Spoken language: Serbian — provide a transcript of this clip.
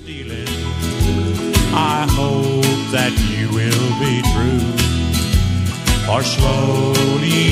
stealing. I hope that you will be true, for slowly